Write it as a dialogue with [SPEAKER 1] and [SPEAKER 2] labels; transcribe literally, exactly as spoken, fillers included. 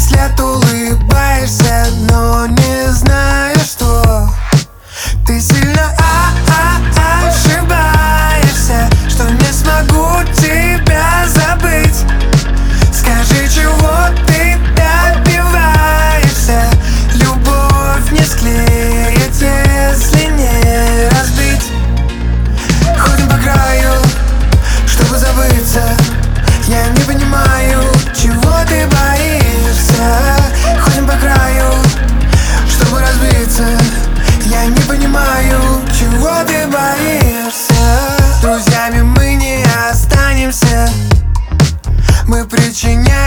[SPEAKER 1] лет улыбаешься, но не знаю, что ты сильно а-а ошибаешься, что не смогу тебя забыть. Скажи, чего ты добиваешься? Любовь не склеит, если не разбить. Ходим по краю, чтобы забыться. Я не понимаю, чего ты боишься. Ходим по краю, чтобы разбиться. Я не понимаю, чего ты боишься. Друзьями мы не останемся. Мы причиняем